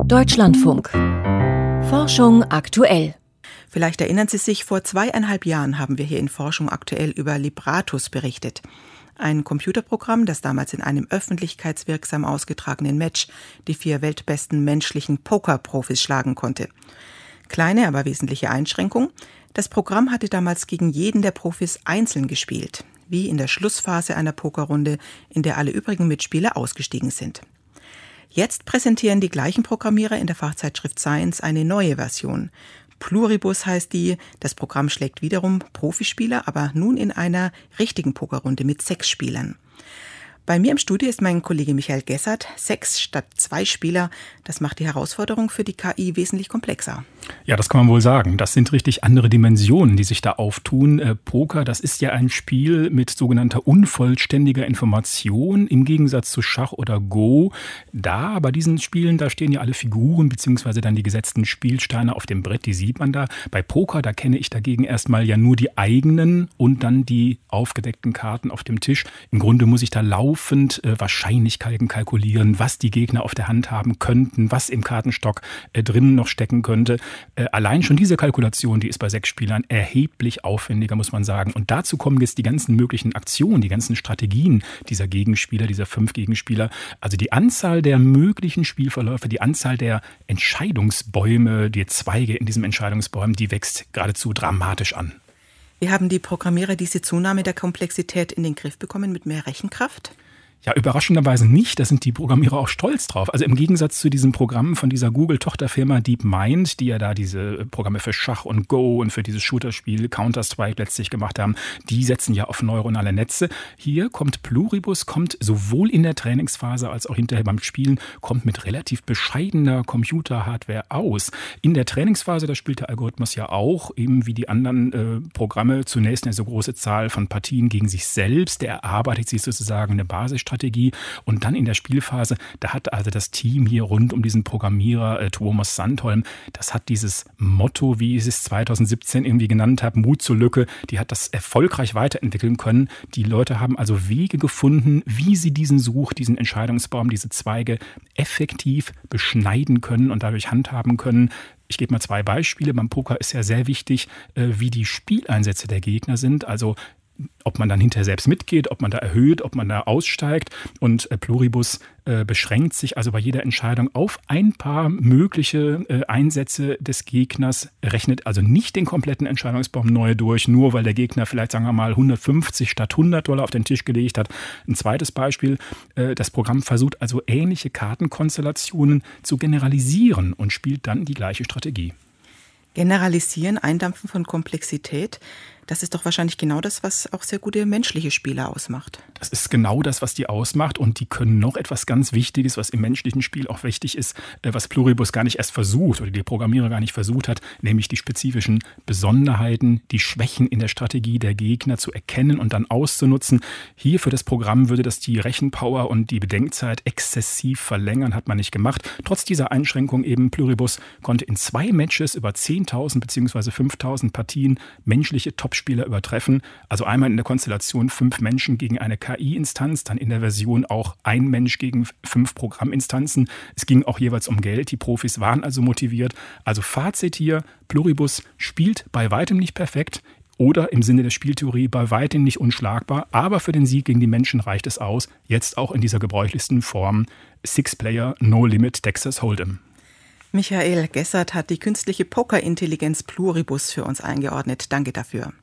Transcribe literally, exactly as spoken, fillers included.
Deutschlandfunk. Forschung aktuell. Vielleicht erinnern Sie sich, vor zweieinhalb Jahren haben wir hier in Forschung aktuell über Libratus berichtet. Ein Computerprogramm, das damals in einem öffentlichkeitswirksam ausgetragenen Match die vier weltbesten menschlichen Pokerprofis schlagen konnte. Kleine, aber wesentliche Einschränkung: Das Programm hatte damals gegen jeden der Profis einzeln gespielt, wie in der Schlussphase einer Pokerrunde, in der alle übrigen Mitspieler ausgestiegen sind. Jetzt präsentieren die gleichen Programmierer in der Fachzeitschrift Science eine neue Version. Pluribus heißt die. Das Programm schlägt wiederum Profispieler, aber nun in einer richtigen Pokerrunde mit sechs Spielern. Bei mir im Studio ist mein Kollege Michael Gessert. Sechs statt zwei Spieler, das macht die Herausforderung für die K I wesentlich komplexer. Ja, das kann man wohl sagen. Das sind richtig andere Dimensionen, die sich da auftun. Äh, Poker, das ist ja ein Spiel mit sogenannter unvollständiger Information im Gegensatz zu Schach oder Go. Da, bei diesen Spielen, da stehen ja alle Figuren beziehungsweise dann die gesetzten Spielsteine auf dem Brett, die sieht man da. Bei Poker, da kenne ich dagegen erstmal ja nur die eigenen und dann die aufgedeckten Karten auf dem Tisch. Im Grunde muss ich da laufend äh, Wahrscheinlichkeiten kalkulieren, was die Gegner auf der Hand haben könnten, was im Kartenstock äh, drinnen noch stecken könnte. Äh, allein schon diese Kalkulation, die ist bei sechs Spielern erheblich aufwendiger, muss man sagen. Und dazu kommen jetzt die ganzen möglichen Aktionen, die ganzen Strategien dieser Gegenspieler, dieser fünf Gegenspieler. Also die Anzahl der möglichen Spielverläufe, die Anzahl der Entscheidungsbäume, die Zweige in diesen Entscheidungsbäumen, die wächst geradezu dramatisch an. Wie haben die Programmierer diese Zunahme der Komplexität in den Griff bekommen mit mehr Rechenkraft? Ja, überraschenderweise nicht. Da sind die Programmierer auch stolz drauf. Also im Gegensatz zu diesen Programmen von dieser Google-Tochterfirma DeepMind, die ja da diese Programme für Schach und Go und für dieses Shooter-Spiel Counter-Strike letztlich gemacht haben, die setzen ja auf neuronale Netze. Hier kommt Pluribus, kommt sowohl in der Trainingsphase als auch hinterher beim Spielen, kommt mit relativ bescheidener Computer-Hardware aus. In der Trainingsphase, da spielt der Algorithmus ja auch, eben wie die anderen äh, Programme, zunächst eine so große Zahl von Partien gegen sich selbst. Der erarbeitet sich sozusagen eine Basis Strategie. Und dann in der Spielphase, da hat also das Team hier rund um diesen Programmierer äh, Tuomas Sandholm, das hat dieses Motto, wie ich es zwanzig siebzehn irgendwie genannt habe, Mut zur Lücke, die hat das erfolgreich weiterentwickeln können. Die Leute haben also Wege gefunden, wie sie diesen Such, diesen Entscheidungsbaum, diese Zweige effektiv beschneiden können und dadurch handhaben können. Ich gebe mal zwei Beispiele. Beim Poker ist ja sehr wichtig, äh, wie die Spieleinsätze der Gegner sind. Also ob man dann hinterher selbst mitgeht, ob man da erhöht, ob man da aussteigt. Und äh, Pluribus äh, beschränkt sich also bei jeder Entscheidung auf ein paar mögliche äh, Einsätze des Gegners, rechnet also nicht den kompletten Entscheidungsbaum neu durch, nur weil der Gegner vielleicht, sagen wir mal, hundertfünfzig statt hundert Dollar auf den Tisch gelegt hat. Ein zweites Beispiel, äh, das Programm versucht also ähnliche Kartenkonstellationen zu generalisieren und spielt dann die gleiche Strategie. Generalisieren, Eindampfen von Komplexität, das ist doch wahrscheinlich genau das, was auch sehr gute menschliche Spieler ausmacht. Das ist genau das, was die ausmacht. Und die können noch etwas ganz Wichtiges, was im menschlichen Spiel auch wichtig ist, was Pluribus gar nicht erst versucht oder die Programmierer gar nicht versucht hat, nämlich die spezifischen Besonderheiten, die Schwächen in der Strategie der Gegner zu erkennen und dann auszunutzen. Hier für das Programm würde das die Rechenpower und die Bedenkzeit exzessiv verlängern, hat man nicht gemacht. Trotz dieser Einschränkung eben, Pluribus konnte in zwei Matches über zehntausend bzw. fünftausend Partien menschliche Top-Spieler übertreffen. Also einmal in der Konstellation fünf Menschen gegen eine K I-Instanz, dann in der Version auch ein Mensch gegen fünf Programminstanzen. Es ging auch jeweils um Geld. Die Profis waren also motiviert. Also Fazit hier, Pluribus spielt bei weitem nicht perfekt oder im Sinne der Spieltheorie bei weitem nicht unschlagbar. Aber für den Sieg gegen die Menschen reicht es aus. Jetzt auch in dieser gebräuchlichsten Form Six-Player No-Limit Texas Hold'em. Michael Gessert hat die künstliche Pokerintelligenz Pluribus für uns eingeordnet. Danke dafür.